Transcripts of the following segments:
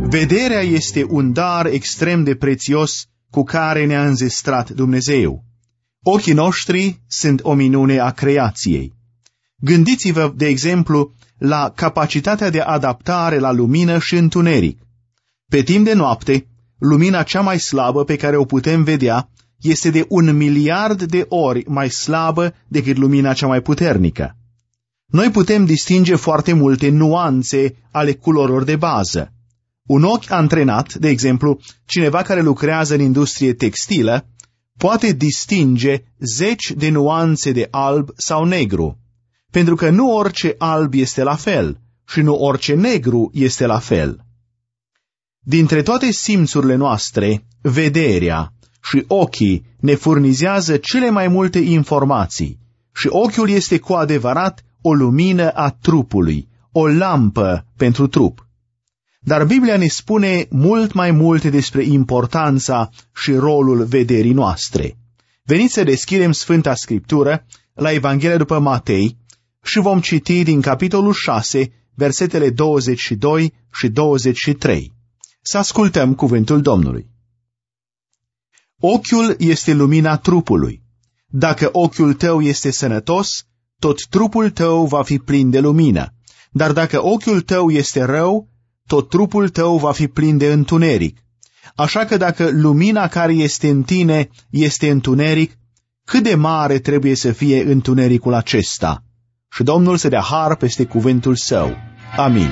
Vederea este un dar extrem de prețios cu care ne-a înzestrat Dumnezeu. Ochii noștri sunt o minune a creației. Gândiți-vă, de exemplu, la capacitatea de adaptare la lumină și întuneric. Pe timp de noapte, lumina cea mai slabă pe care o putem vedea este de 1 miliard de ori mai slabă decât lumina cea mai puternică. Noi putem distinge foarte multe nuanțe ale culorilor de bază. Un ochi antrenat, de exemplu, cineva care lucrează în industrie textilă, poate distinge 10 de nuanțe de alb sau negru, pentru că nu orice alb este la fel și nu orice negru este la fel. Dintre toate simțurile noastre, vederea și ochii ne furnizează cele mai multe informații și ochiul este cu adevărat o lumină a trupului, o lampă pentru trup. Dar Biblia ne spune mult mai multe despre importanța și rolul vederii noastre. Veniți să deschidem Sfânta Scriptură la Evanghelia după Matei și vom citi din capitolul 6, versetele 22 și 23. Să ascultăm cuvântul Domnului. Ochiul este lumina trupului. Dacă ochiul tău este sănătos, tot trupul tău va fi plin de lumină. Dar dacă ochiul tău este rău, tot trupul tău va fi plin de întuneric. Așa că dacă lumina care este în tine este întuneric, cât de mare trebuie să fie întunericul acesta? Și Domnul să dea har peste cuvântul său. Amin.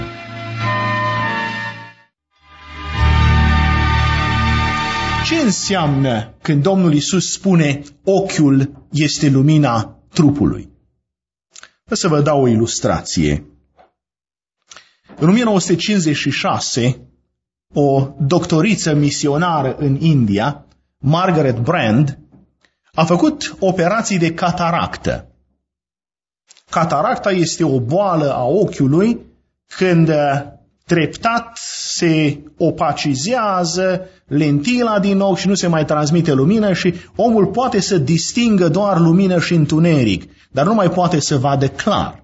Ce înseamnă când Domnul Iisus spune ochiul este lumina trupului? O să vă dau o ilustrație. În 1956, o doctoriță misionară în India, Margaret Brand, a făcut operații de cataractă. Cataracta este o boală a ochiului când treptat se opacizează lentila din ochi și nu se mai transmite lumină și omul poate să distingă doar lumină și întuneric, dar nu mai poate să vadă clar.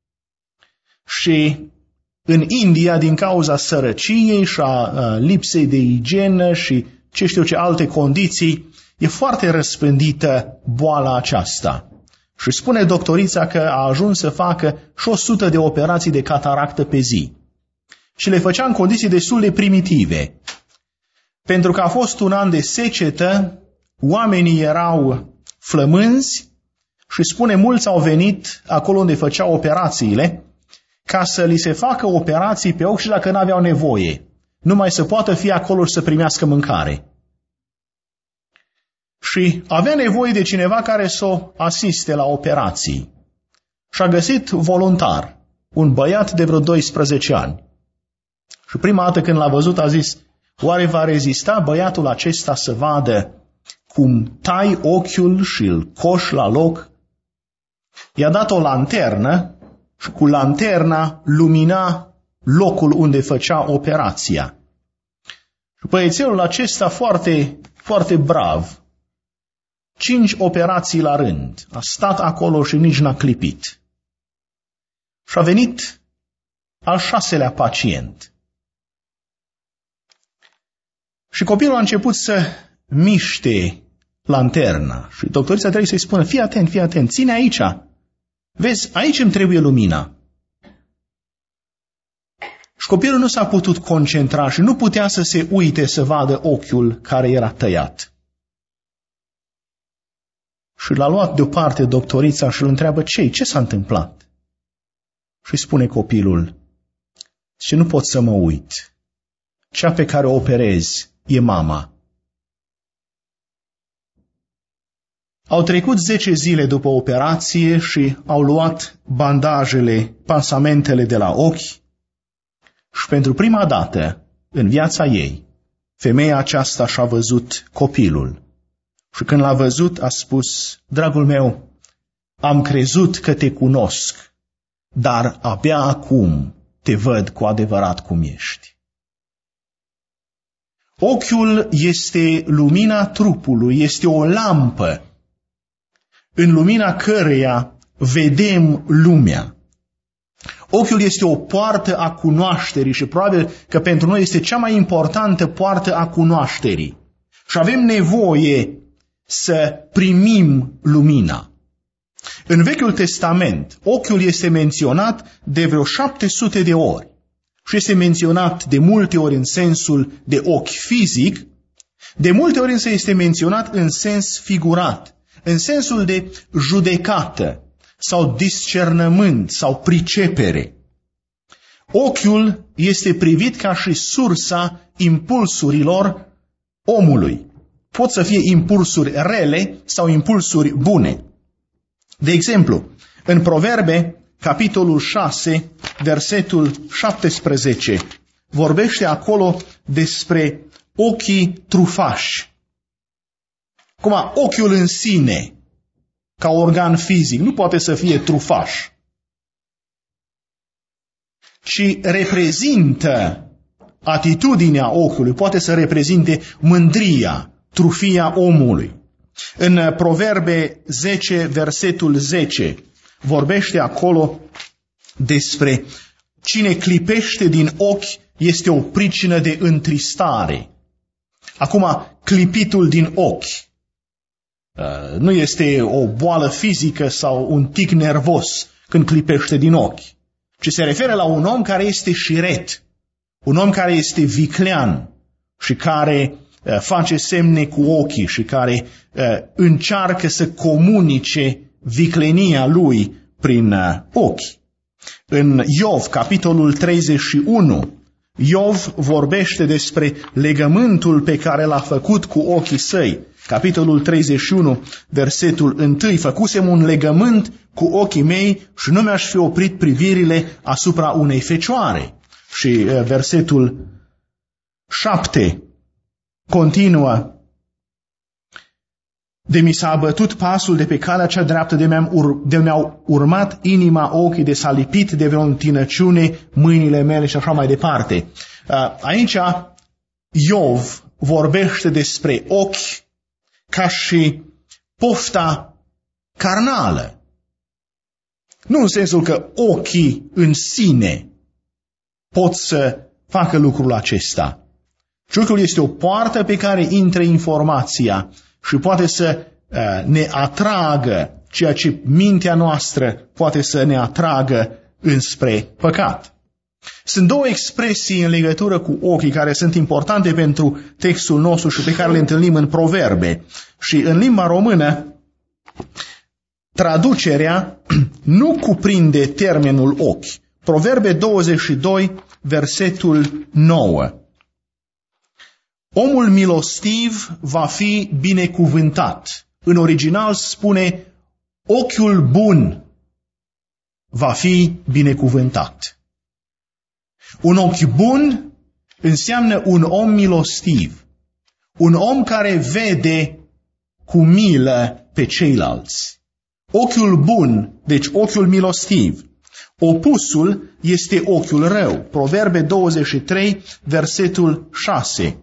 Și în India, din cauza sărăciei și a lipsei de igienă și ce știu ce alte condiții, e foarte răspândită boala aceasta. Și spune doctorița că a ajuns să facă și 100 de operații de cataractă pe zi. Și le făcea în condiții destul de primitive. Pentru că a fost un an de secetă, oamenii erau flămânzi și spune mulți au venit acolo unde făceau operațiile ca să li se facă operații pe ochi și dacă n-aveau nevoie, numai să poată fi acolo și să primească mâncare. Și avea nevoie de cineva care să o asiste la operații. Și a găsit voluntar, un băiat de vreo 12 ani. Și prima dată când l-a văzut a zis, oare va rezista băiatul acesta să vadă cum tai ochiul și îl coși la loc? I-a dat o lanternă și cu lanterna lumina locul unde făcea operația. Și băiețelul acesta foarte, foarte brav, 5 operații la rând, a stat acolo și nici n-a clipit. Și a venit al 6-lea pacient. Și copilul a început să miște lanterna și doctorița trebuie să-i spună, fii atent, ține aici. Vezi, aici îmi trebuie lumina. Și copilul nu s-a putut concentra și nu putea să se uite să vadă ochiul care era tăiat. Și l-a luat deoparte doctorița și îl întreabă, ce s-a întâmplat? Și spune copilul, și nu pot să mă uit. Cea pe care o operez e mama. Au trecut 10 zile după operație și au luat bandajele, pansamentele de la ochi și pentru prima dată în viața ei, femeia aceasta și-a văzut copilul. Și când l-a văzut, a spus, dragul meu, am crezut că te cunosc, dar abia acum te văd cu adevărat cum ești. Ochiul este lumina trupului, este o lampă în lumina căreia vedem lumea. Ochiul este o poartă a cunoașterii și probabil că pentru noi este cea mai importantă poartă a cunoașterii. Și avem nevoie să primim lumina. În Vechiul Testament, ochiul este menționat de vreo 700 de ori și este menționat de multe ori în sensul de ochi fizic, de multe ori însă este menționat în sens figurat, în sensul de judecată sau discernământ sau pricepere. Ochiul este privit ca și sursa impulsurilor omului. Pot să fie impulsuri rele sau impulsuri bune. De exemplu, în Proverbe, capitolul 6, versetul 17, vorbește acolo despre ochii trufași. Acum, ochiul în sine, ca organ fizic, nu poate să fie trufaș, ci reprezintă atitudinea ochiului, poate să reprezinte mândria, trufia omului. În Proverbe 10, versetul 10, vorbește acolo despre cine clipește din ochi este o pricină de întristare. Acum, clipitul din ochi nu este o boală fizică sau un tic nervos când clipește din ochi, ci se referă la un om care este șiret, un om care este viclean și care face semne cu ochii și care încearcă să comunice viclenia lui prin ochi. În Iov, capitolul 31, Iov vorbește despre legământul pe care l-a făcut cu ochii săi. Capitolul 31, versetul 1, făcusem un legământ cu ochii mei și nu mi-aș fi oprit privirile asupra unei fecioare. Și versetul 7 continuă, de mi s-a abătut pasul de pe calea cea dreaptă, de mi-au urmat inima, ochii, de s-a lipit de vreo întinăciune mâinile mele și așa mai departe. Aici Iov vorbește despre ochi ca și pofta carnală. Nu în sensul că ochii în sine pot să facă lucrul acesta. Ochiul este o poartă pe care intră informația și poate să ne atragă ceea ce mintea noastră poate să ne atragă înspre păcat. Sunt două expresii în legătură cu ochii care sunt importante pentru textul nostru și pe care le întâlnim în Proverbe. Și în limba română, traducerea nu cuprinde termenul ochi. Proverbe 22, versetul 9. Omul milostiv va fi binecuvântat. În original spune, ochiul bun va fi binecuvântat. Un ochi bun înseamnă un om milostiv, un om care vede cu milă pe ceilalți. Ochiul bun, deci ochiul milostiv. Opusul este ochiul rău. Proverbe 23, versetul 6.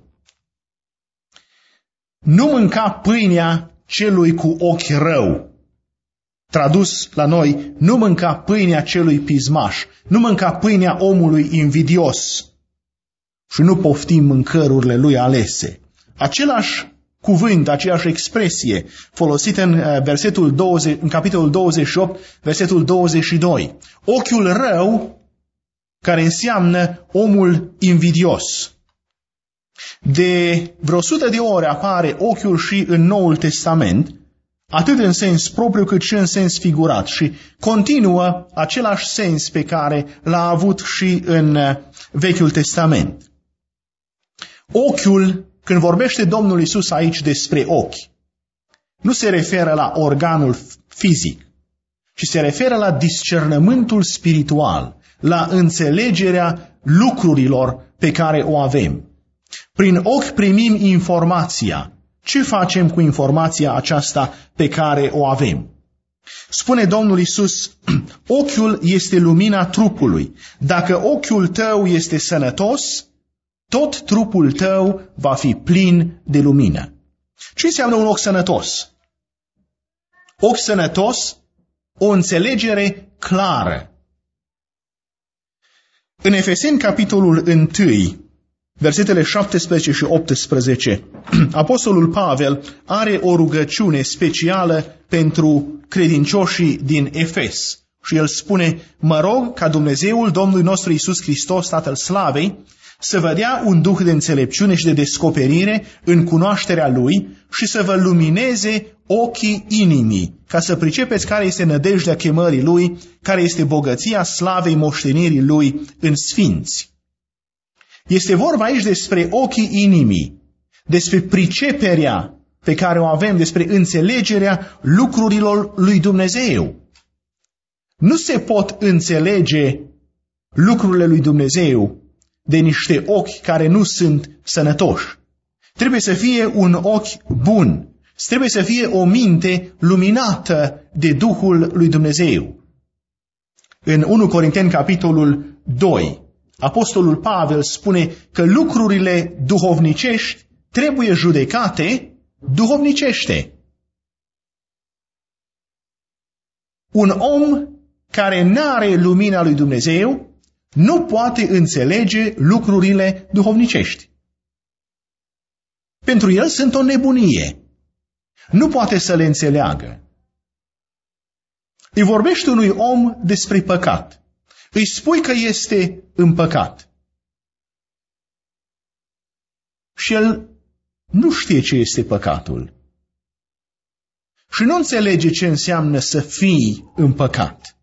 Nu mânca pâinea celui cu ochi rău. Tradus la noi, nu mânca pâinea celui pismaș, nu mânca pâinea omului invidios și nu pofti mâncărurile lui alese. Același cuvânt, aceeași expresie folosită în capitolul 28, versetul 22. Ochiul rău, care înseamnă omul invidios. De vreo 100 de ori apare ochiul și în Noul Testament, atât în sens propriu cât și în sens figurat, și continuă același sens pe care l-a avut și în Vechiul Testament. Ochiul, când vorbește Domnul Iisus aici despre ochi, nu se referă la organul fizic, ci se referă la discernământul spiritual, la înțelegerea lucrurilor pe care o avem. Prin ochi primim informația. Ce facem cu informația aceasta pe care o avem? Spune Domnul Iisus, ochiul este lumina trupului. Dacă ochiul tău este sănătos, tot trupul tău va fi plin de lumină. Ce înseamnă un ochi sănătos? Ochi sănătos, o înțelegere clară. În Efeseni, capitolul 1, versetele 17 și 18, Apostolul Pavel are o rugăciune specială pentru credincioșii din Efes. Și el spune: mă rog ca Dumnezeul Domnului nostru Iisus Hristos, Tatăl Slavei, să vă dea un duh de înțelepciune și de descoperire în cunoașterea Lui și să vă lumineze ochii inimii, ca să pricepeți care este nădejdea chemării Lui, care este bogăția slavei moștenirii Lui în sfinți. Este vorba aici despre ochii inimii, despre priceperea pe care o avem, despre înțelegerea lucrurilor lui Dumnezeu. Nu se pot înțelege lucrurile lui Dumnezeu de niște ochi care nu sunt sănătoși. Trebuie să fie un ochi bun, trebuie să fie o minte luminată de Duhul lui Dumnezeu. În 1 Corinteni, capitolul 2, Apostolul Pavel spune că lucrurile duhovnicești trebuie judecate duhovnicește. Un om care n-are lumina lui Dumnezeu nu poate înțelege lucrurile duhovnicești. Pentru el sunt o nebunie. Nu poate să le înțeleagă. Îi vorbești unui om despre păcat. Îi spui că este în păcat. Și el nu știe ce este păcatul. Și nu înțelege ce înseamnă să fii în păcat.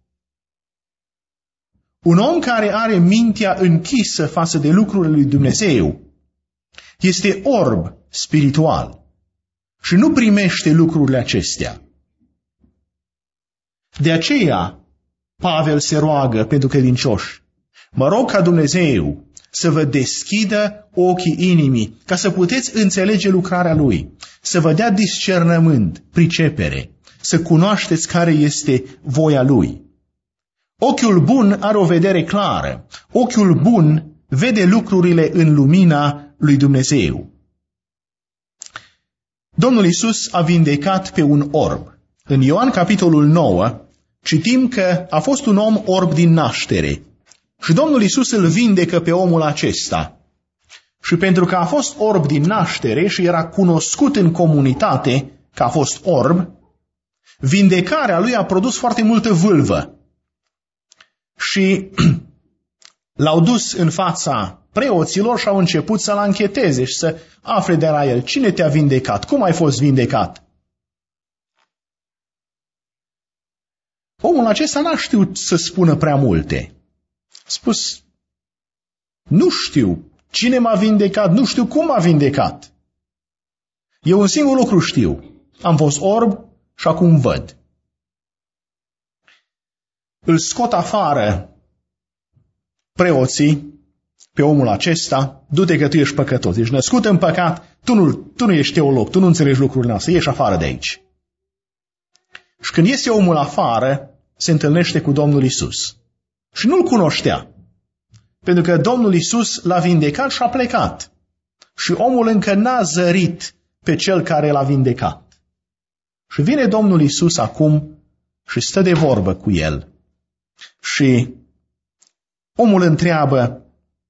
Un om care are mintea închisă față de lucrurile lui Dumnezeu este orb spiritual și nu primește lucrurile acestea. De aceea, Pavel se roagă pentru credincioși: mă rog ca Dumnezeu să vă deschidă ochii inimii, ca să puteți înțelege lucrarea Lui, să vă dea discernământ, pricepere, să cunoașteți care este voia Lui. Ochiul bun are o vedere clară. Ochiul bun vede lucrurile în lumina lui Dumnezeu. Domnul Iisus a vindecat pe un orb. În Ioan, capitolul 9, citim că a fost un om orb din naștere. Și Domnul Iisus îl vindecă pe omul acesta. Și pentru că a fost orb din naștere și era cunoscut în comunitate că a fost orb, vindecarea lui a produs foarte multă vâlvă. Și l-au dus în fața preoților și au început să-l ancheteze și să afle de la el: cine te-a vindecat? Cum ai fost vindecat? Omul acesta n-a știut să spună prea multe. A spus: nu știu cine m-a vindecat, nu știu cum m-a vindecat. Eu un singur lucru știu: am fost orb și acum văd. Îl scot afară preoții pe omul acesta: du-te că tu ești păcătos, ești născut în păcat, tu nu ești teolog, tu nu înțelegi lucrurile astea, ieși afară de aici. Și când iese omul afară, se întâlnește cu Domnul Iisus. Și nu-l cunoștea, pentru că Domnul Iisus l-a vindecat și a plecat. Și omul încă n-a zărit pe cel care l-a vindecat. Și vine Domnul Iisus acum și stă de vorbă cu el. Și omul întreabă: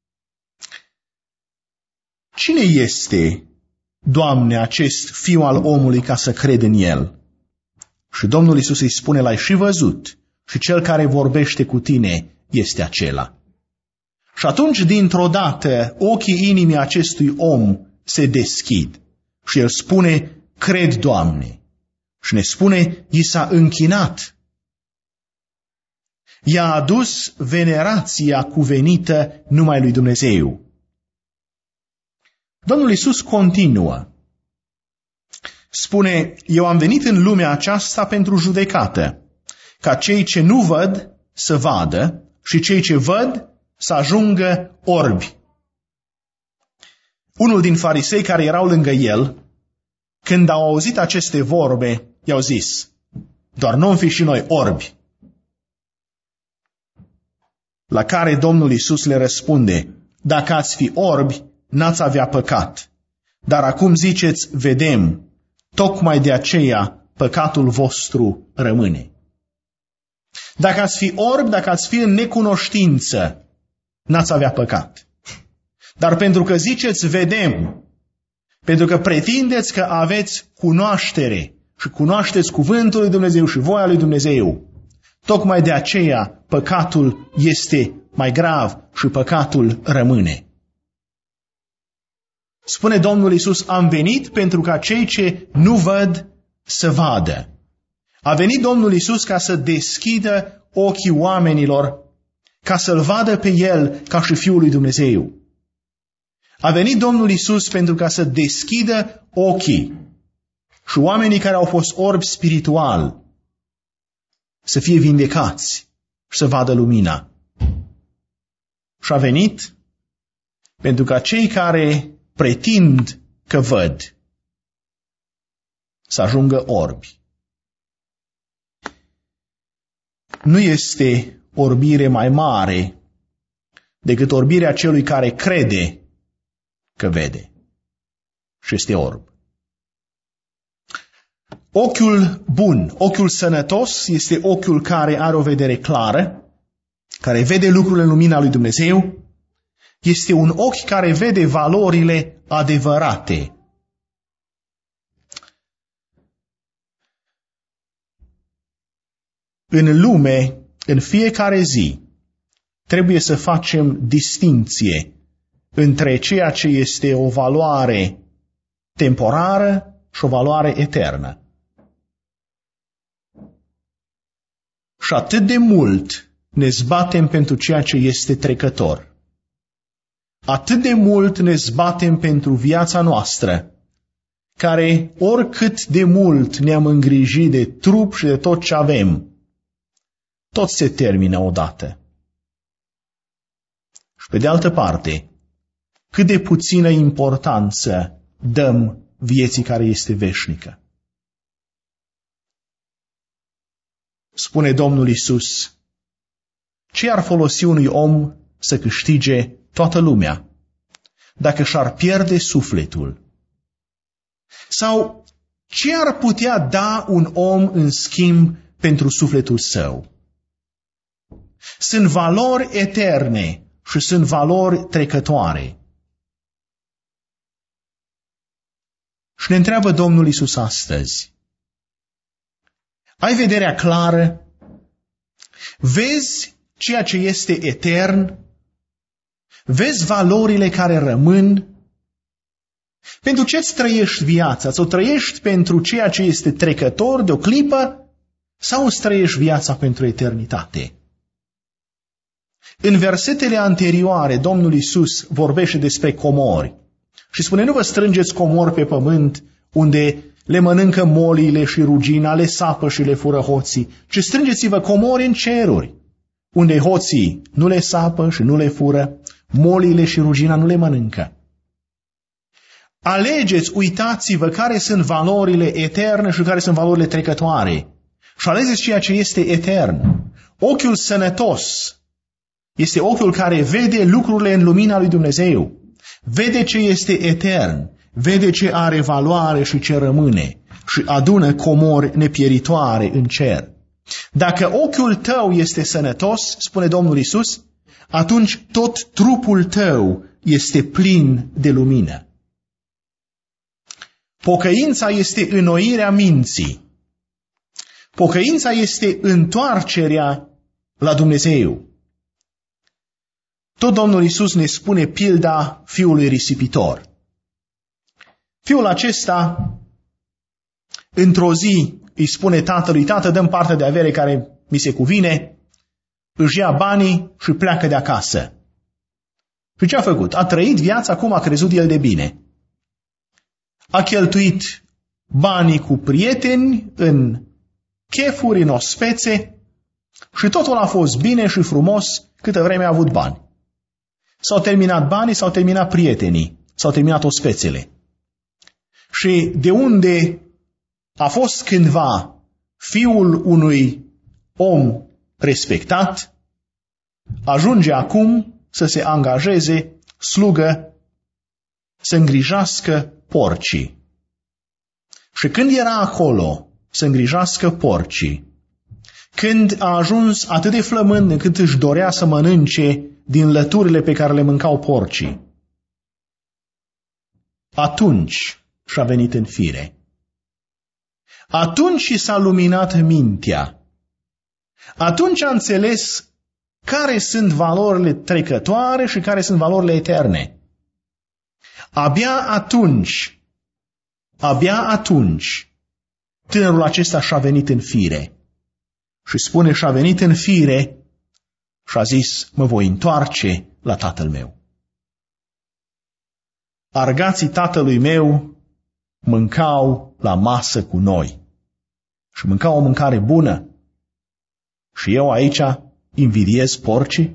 cine este, Doamne, acest fiu al omului ca să cred în el? Și Domnul Iisus îi spune: l-ai și văzut și cel care vorbește cu tine este acela. Și atunci, dintr-o dată, ochii inimii acestui om se deschid și el spune: cred, Doamne. Și ne spune: i s-a închinat. I-a adus venerația cuvenită numai lui Dumnezeu. Domnul Iisus continuă. Spune: eu am venit în lumea aceasta pentru judecată, ca cei ce nu văd să vadă și cei ce văd să ajungă orbi. Unul din farisei care erau lângă el, când au auzit aceste vorbe, i-au zis: doar nu-mi fi și noi orbi. La care Domnul Iisus le răspunde: dacă ați fi orbi, n-ați avea păcat. Dar acum ziceți: vedem, tocmai de aceea păcatul vostru rămâne. Dacă ați fi orbi, dacă ați fi în necunoștință, n-ați avea păcat. Dar pentru că ziceți, vedem, pentru că pretindeți că aveți cunoaștere și cunoașteți cuvântul lui Dumnezeu și voia lui Dumnezeu, tocmai de aceea păcatul este mai grav și păcatul rămâne. Spune Domnul Iisus, am venit pentru ca cei ce nu văd să vadă. A venit Domnul Iisus ca să deschidă ochii oamenilor, ca să-L vadă pe El ca și Fiul lui Dumnezeu. A venit Domnul Iisus pentru ca să deschidă ochii și oamenii care au fost orbi spiritual să fie vindecați și să vadă lumina. Și a venit pentru ca cei care pretind că văd să ajungă orbi. Nu este orbire mai mare decât orbirea celui care crede că vede și este orb. Ochiul bun, ochiul sănătos este ochiul care are o vedere clară, care vede lucrurile în lumina lui Dumnezeu. Este un ochi care vede valorile adevărate. În lume, în fiecare zi, trebuie să facem distinție între ceea ce este o valoare temporară și o valoare eternă. Și atât de mult ne zbatem pentru ceea ce este trecător. Atât de mult ne zbatem pentru viața noastră, care oricât de mult ne-am îngrijit de trup și de tot ce avem, tot se termină odată. Și pe de altă parte, cât de puțină importanță dăm vieții care este veșnică. Spune Domnul Iisus, ce ar folosi unui om să câștige toată lumea dacă și-ar pierde sufletul? Sau ce ar putea da un om în schimb pentru sufletul său? Sunt valori eterne și sunt valori trecătoare. Și ne întreabă Domnul Iisus astăzi, ai vederea clară? Vezi ceea ce este etern? Vezi valorile care rămân? Pentru ce îți trăiești viața? Ți-o trăiești pentru ceea ce este trecător de o clipă? Sau îți trăiești viața pentru eternitate? În versetele anterioare, Domnul Iisus vorbește despre comori și spune, nu vă strângeți comori pe pământ unde le mănâncă moliile și rugina, le sapă și le fură hoții, ci strângeți-vă comori în ceruri, unde hoții nu le sapă și nu le fură, moliile și rugina nu le mănâncă. Alegeți, uitați-vă care sunt valorile eterne și care sunt valorile trecătoare și alegeți ceea ce este etern. Ochiul sănătos este ochiul care vede lucrurile în lumina lui Dumnezeu, vede ce este etern, vede ce are valoare și ce rămâne și adună comori nepieritoare în cer. Dacă ochiul tău este sănătos, spune Domnul Iisus, atunci tot trupul tău este plin de lumină. Pocăința este înnoirea minții. Pocăința este întoarcerea la Dumnezeu. Tot Domnul Iisus ne spune pilda fiului risipitor. Fiul acesta, într-o zi, îi spune tatălui, tată, dă-mi parte de avere care mi se cuvine, își ia banii și pleacă de acasă. Și ce a făcut? A trăit viața cum a crezut el de bine. A cheltuit banii cu prieteni, în chefuri, în ospețe și totul a fost bine și frumos câtă vreme a avut bani. S-au terminat banii, s-au terminat prietenii, s-au terminat ospețele. Și de unde a fost cândva fiul unui om respectat, ajunge acum să se angajeze slugă, să îngrijească porcii. Și când era acolo să îngrijească porcii, când a ajuns atât de flămând încât își dorea să mănânce din lăturile pe care le mâncau porcii. Atunci și-a venit în fire. Atunci i s-a luminat mintea. Atunci a înțeles care sunt valorile trecătoare și care sunt valorile eterne. Abia atunci, tânărul acesta și-a venit în fire. Și spune, și-a venit în fire și a zis, mă voi întoarce la tatăl meu. Argații tatălui meu mâncau la masă cu noi și mâncau o mâncare bună. Și eu aici invidiez porcii?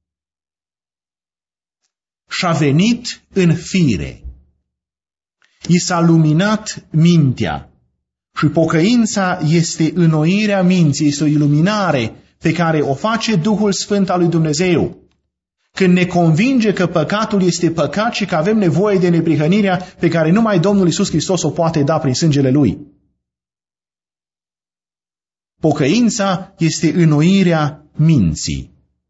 Și-a venit în fire. I s-a luminat mintea. Și pocăința este înnoirea minții, este o iluminare pe care o face Duhul Sfânt al lui Dumnezeu. Când ne convinge că păcatul este păcat și că avem nevoie de neprihănirea pe care numai Domnul Iisus Hristos o poate da prin sângele Lui. Pocăința este înnoirea minții.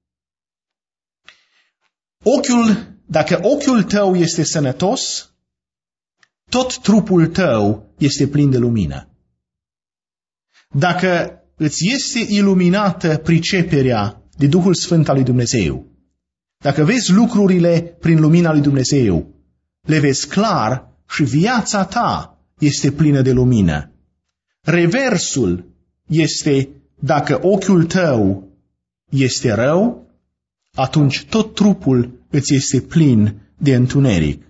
Dacă ochiul tău este sănătos, tot trupul tău este plin de lumină. Dacă îți este iluminată priceperea de Duhul Sfânt al lui Dumnezeu, dacă vezi lucrurile prin lumina lui Dumnezeu, le vezi clar și viața ta este plină de lumină. Reversul este, dacă ochiul tău este rău, atunci tot trupul îți este plin de întuneric.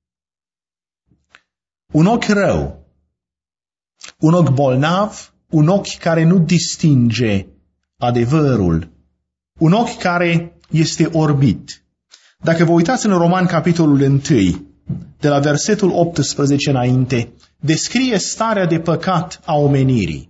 Un ochi rău, un ochi bolnav, un ochi care nu distinge adevărul, un ochi care este orbit. Dacă vă uitați în Roman capitolul 1, de la versetul 18 înainte, descrie starea de păcat a omenirii.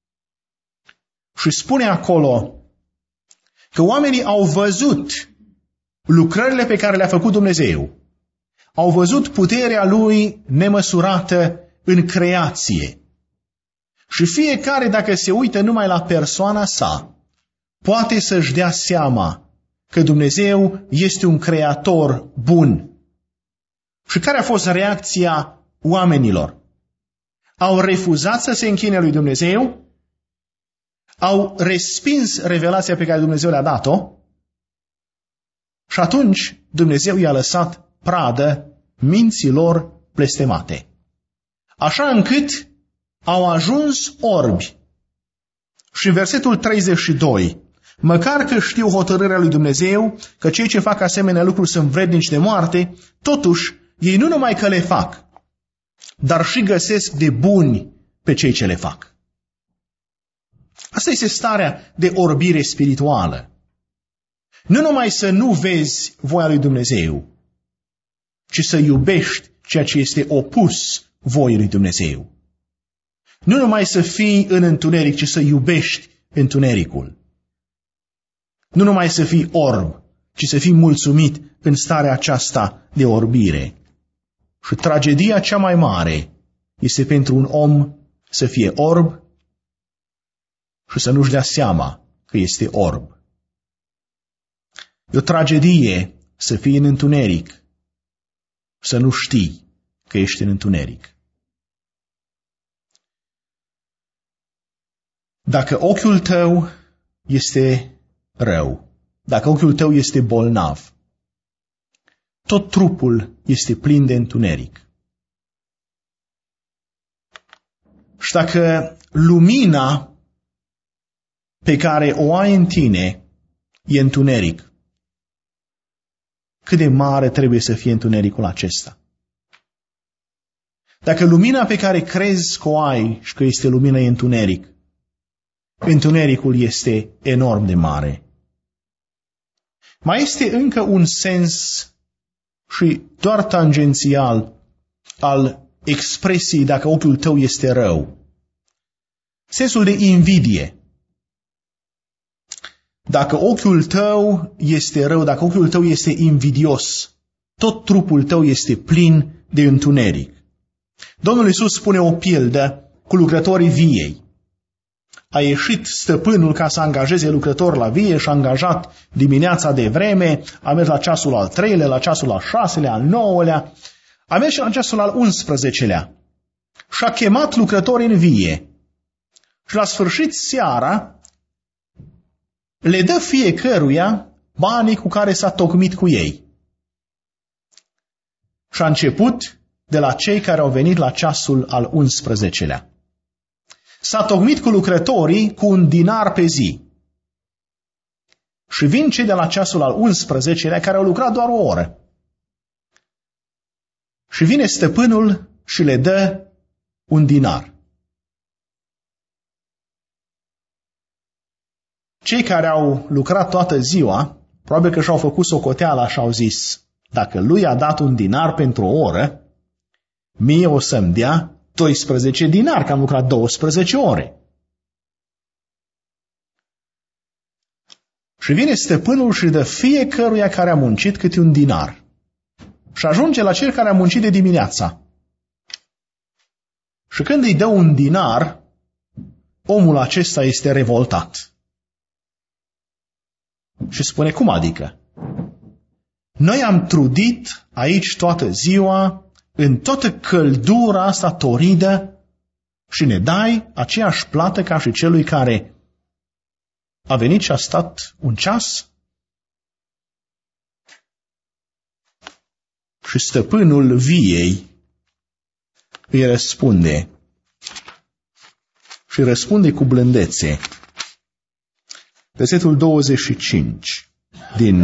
Și spune acolo că oamenii au văzut lucrările pe care le-a făcut Dumnezeu. Au văzut puterea Lui nemăsurată în creație. Și fiecare, dacă se uită numai la persoana sa, poate să-și dea seama că Dumnezeu este un creator bun. Și care a fost reacția oamenilor? Au refuzat să se închine lui Dumnezeu? Au respins revelația pe care Dumnezeu le-a dat-o? Și atunci Dumnezeu i-a lăsat pradă minților blestemate. Așa încât au ajuns orbi. Și în versetul 32, măcar că știu hotărârea lui Dumnezeu, că cei ce fac asemenea lucruri sunt vrednici de moarte, totuși ei nu numai că le fac, dar și găsesc de buni pe cei ce le fac. Asta este starea de orbire spirituală. Nu numai să nu vezi voia lui Dumnezeu, ci să iubești ceea ce este opus voii lui Dumnezeu. Nu numai să fii în întuneric, ci să iubești întunericul. Nu numai să fii orb, ci să fii mulțumit în starea aceasta de orbire. Și tragedia cea mai mare este pentru un om să fie orb și să nu-și dea seama că este orb. E o tragedie să fii în întuneric, să nu știi că ești în întuneric. Dacă ochiul tău este rău, dacă ochiul tău este bolnav, tot trupul este plin de întuneric. Și dacă lumina pe care o ai în tine e întuneric, cât de mare trebuie să fie întunericul acesta? Dacă lumina pe care crezi că o ai și că este lumină e întuneric, întunericul este enorm de mare. Mai este încă un sens și doar tangențial al expresiei dacă ochiul tău este rău. Sensul de invidie. Dacă ochiul tău este rău, dacă ochiul tău este invidios, tot trupul tău este plin de întuneric. Domnul Iisus spune o pildă cu lucrătorii viei. a ieșit stăpânul ca să angajeze lucrători la vie și a angajat dimineața de vreme, a mers la ceasul al 3-lea, la ceasul al 6-lea, al 9-lea, a mers și la ceasul al 11-lea și a chemat lucrători în vie. Și la sfârșit seara le dă fiecăruia banii cu care s-a tocmit cu ei. Și a început de la cei care au venit la ceasul al 11-lea. S-a tocmit cu lucrătorii cu 1 dinar pe zi. Și vin cei de la ceasul al 11-lea care au lucrat doar o oră. Și vine stăpânul și le dă 1 dinar. Cei care au lucrat toată ziua, probabil că și-au făcut socoteala și au zis, dacă lui a dat 1 dinar pentru o oră, mie o să-mi dea 12 dinari, că am lucrat 12 ore. Și vine stăpânul și dă fiecăruia care a muncit câte 1 dinar. Și ajunge la cel care a muncit de dimineața. Și când îi dă 1 dinar, omul acesta este revoltat. Și spune, cum adică? Noi am trudit aici toată ziua, în toată căldura asta toridă și ne dai aceeași plată ca și celui care a venit și a stat 1 ceas? Și stăpânul viei îi răspunde și răspunde cu blândețe. Versetul 25 din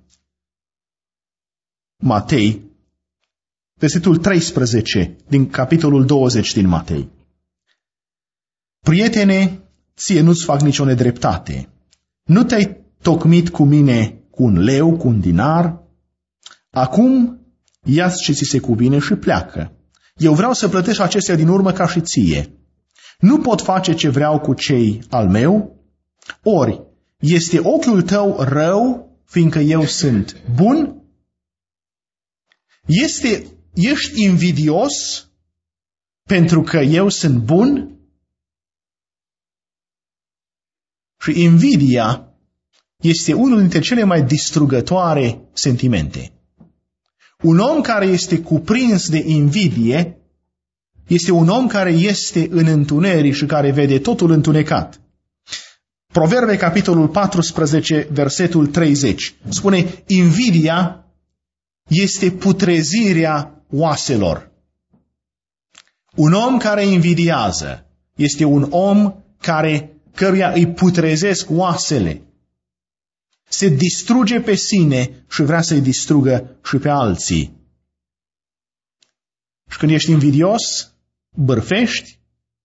Matei, versetul 13 din capitolul 20 din Matei. Prietene, ție nu-ți fac nicio nedreptate. Nu te-ai tocmit cu mine cu 1 leu, cu 1 dinar? Acum ia-ți ce ți se cuvine și pleacă. Eu vreau să plătesc acestea din urmă ca și ție. Nu pot face ce vreau cu cei al meu? Ori, este ochiul tău rău, fiindcă eu sunt bun? Ești invidios pentru că eu sunt bun? Și invidia este unul dintre cele mai distrugătoare sentimente. Un om care este cuprins de invidie este un om care este în întuneric și care vede totul întunecat. Proverbe, capitolul 14, versetul 30, spune, invidia este putrezirea oaselor. Un om care invidiază este un om căruia îi putrezesc oasele. Se distruge pe sine și vrea să-i distrugă și pe alții. Și când ești invidios, bârfești,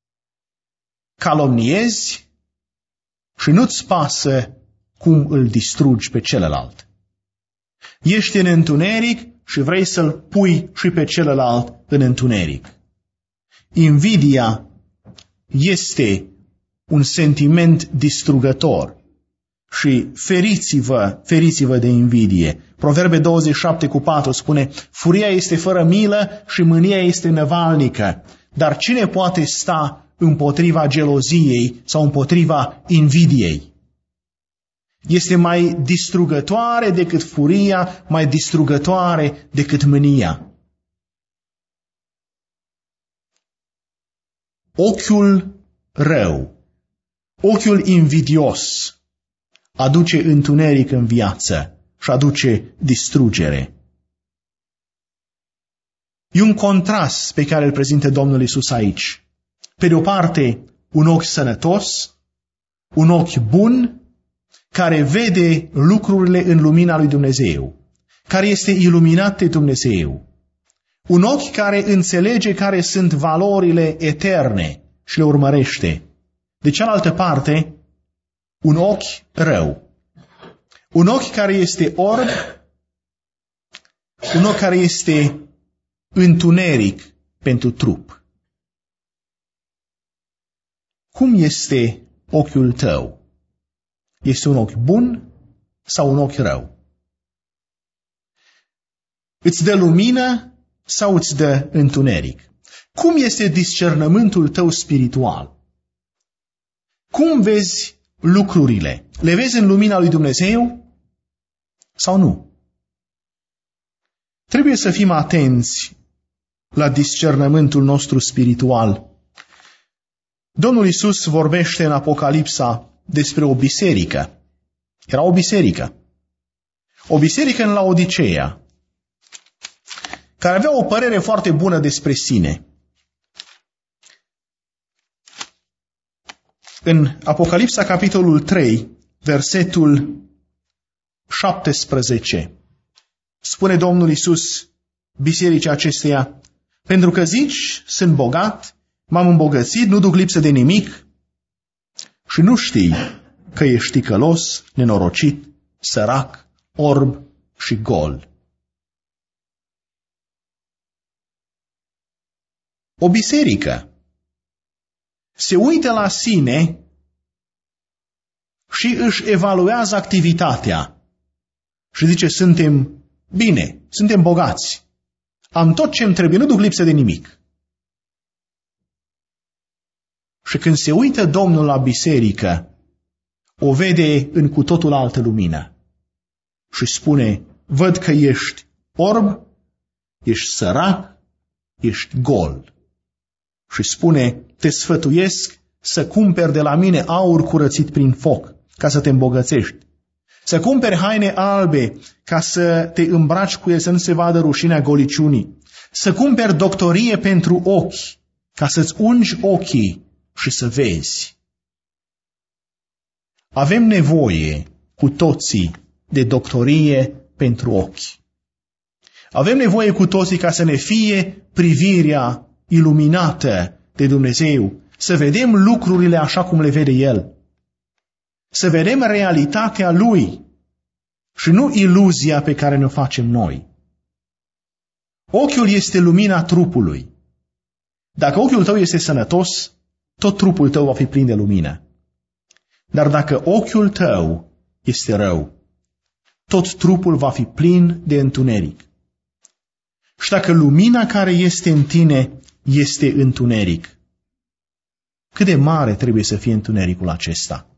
calomniezi și nu-ți pasă cum îl distrugi pe celălalt. Ești în întuneric și vrei să-l pui și pe celălalt în întuneric. Invidia este un sentiment distrugător și feriți-vă de invidie. Proverbe 27:4 spune, furia este fără milă și mânia este năvalnică, dar cine poate sta împotriva geloziei sau împotriva invidiei? Este mai distrugătoare decât furia, mai distrugătoare decât mânia. Ochiul rău, ochiul invidios aduce întuneric în viață și aduce distrugere. E un contrast pe care îl prezintă Domnul Iisus aici. Pe de o parte, un ochi sănătos, un ochi bun, care vede lucrurile în lumina lui Dumnezeu, care este iluminat de Dumnezeu. Un ochi care înțelege care sunt valorile eterne și le urmărește. De cealaltă parte, un ochi rău. Un ochi care este orb, un ochi care este întuneric pentru trup. Cum este ochiul tău? Este un ochi bun sau un ochi rău? Îți dă lumină sau îți dă întuneric? Cum este discernământul tău spiritual? Cum vezi lucrurile? Le vezi în lumina lui Dumnezeu sau nu? Trebuie să fim atenți la discernământul nostru spiritual. Domnul Iisus vorbește în Apocalipsa despre o biserică. Era o biserică. O biserică în Laodiceea, care avea o părere foarte bună despre sine. În Apocalipsa, capitolul 3, versetul 17, spune Domnul Iisus bisericii acesteia: pentru că zici, sunt bogat, m-am îmbogățit, nu duc lipsă de nimic și nu știi că ești ticălos, nenorocit, sărac, orb și gol. O biserică se uită la sine și își evaluează activitatea și zice: suntem bine, suntem bogați, am tot ce îmi trebuie, nu duc lipsă de nimic. Și când se uită Domnul la biserică, o vede în cu totul altă lumină și spune: văd că ești orb, ești sărac, ești gol. Și spune: te sfătuiesc să cumperi de la mine aur curățit prin foc, ca să te îmbogățești. Să cumperi haine albe, ca să te îmbraci cu ele, să nu se vadă rușinea goliciunii. Să cumperi doctorie pentru ochi, ca să-ți ungi ochii și să vezi. Avem nevoie cu toții de doctorie pentru ochi. Avem nevoie cu toții ca să ne fie privirea iluminată de Dumnezeu, să vedem lucrurile așa cum le vede El. Să vedem realitatea Lui și nu iluzia pe care ne-o facem noi. Ochiul este lumina trupului. Dacă ochiul tău este sănătos, tot trupul tău va fi plin de lumină. Dar dacă ochiul tău este rău, tot trupul va fi plin de întuneric. Și dacă lumina care este în tine este întuneric, cât de mare trebuie să fie întunericul acesta?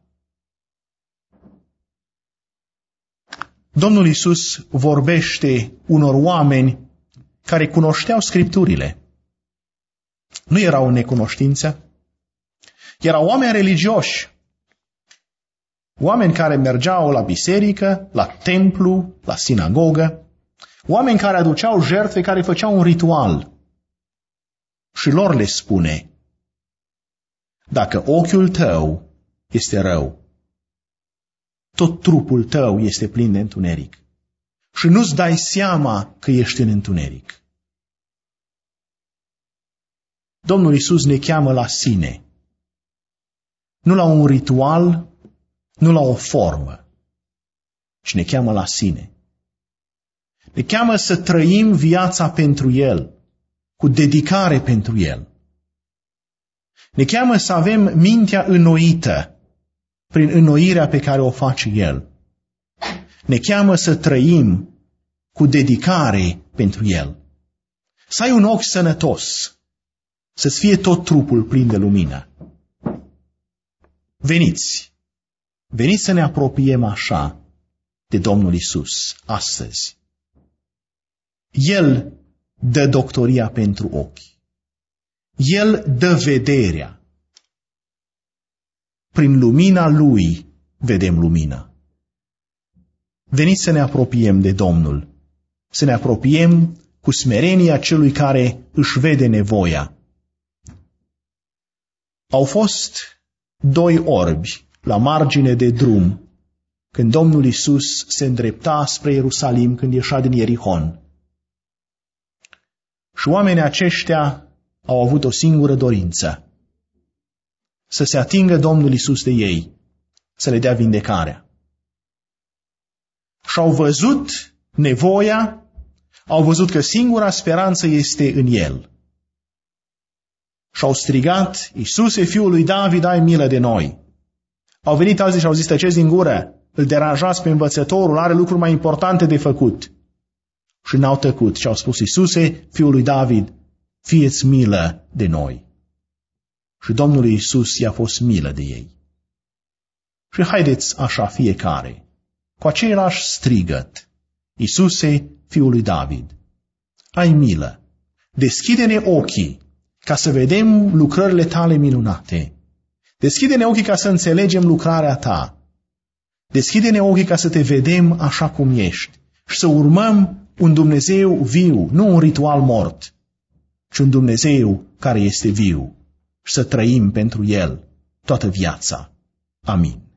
Domnul Iisus vorbește unor oameni care cunoșteau Scripturile. Nu erau în necunoștință. Erau oameni religioși. Oameni care mergeau la biserică, la templu, la sinagogă. Oameni care aduceau jertfe, care făceau un ritual. Și lor le spune: dacă ochiul tău este rău, tot trupul tău este plin de întuneric. Și nu-ți dai seama că ești în întuneric. Domnul Iisus ne cheamă la sine. Nu la un ritual, nu la o formă, ci ne cheamă la sine. Ne cheamă să trăim viața pentru El, cu dedicare pentru El. Ne cheamă să avem mintea înnoită prin înnoirea pe care o face El. Ne cheamă să trăim cu dedicare pentru El. Să ai un ochi sănătos, să-ți fie tot trupul plin de lumină. Veniți să ne apropiem așa de Domnul Iisus astăzi. El dă doctoria pentru ochi. El dă vederea. Prin lumina Lui vedem lumina. Veniți să ne apropiem de Domnul, să ne apropiem cu smerenia celui care își vede nevoia. Au fost 2 orbi la margine de drum când Domnul Iisus se îndrepta spre Ierusalim, când ieșea din Ierihon. Și oamenii aceștia au avut o singură dorință: să se atingă Domnul Iisus de ei, să le dea vindecarea. Și au văzut nevoia, au văzut că singura speranță este în El. Și au strigat: Iisuse, Fiul lui David, ai milă de noi. Au venit alții și au zis: tăceți din gură, îl deranjați pe învățătorul, are lucruri mai importante de făcut. Și n-au tăcut și au spus: Iisuse, Fiul lui David, fie-ți milă de noi. Și Domnul Iisus i-a fost milă de ei. Și haideți așa fiecare, cu același strigăt: Iisuse, Fiul lui David, ai milă, deschide-ne ochii ca să vedem lucrările tale minunate. Deschide-ne ochii ca să înțelegem lucrarea ta. Deschide-ne ochii ca să te vedem așa cum ești și să urmăm un Dumnezeu viu, nu un ritual mort, ci un Dumnezeu care este viu și să trăim pentru El toată viața. Amin.